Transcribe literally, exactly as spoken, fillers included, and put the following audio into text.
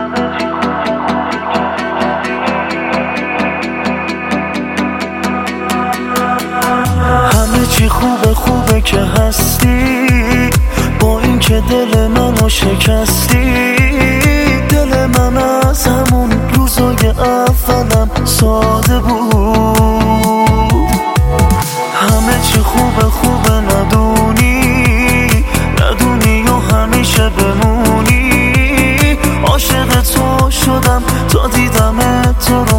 همه چی خوبه خوبه که هستی، با این که دل منو شکستی. دل من از همون روزای اولم ساده بود. همه چی خوبه خوبه ندونی، ندونی و همیشه بمونی. عاشق تو شدم تا دیدم تو رو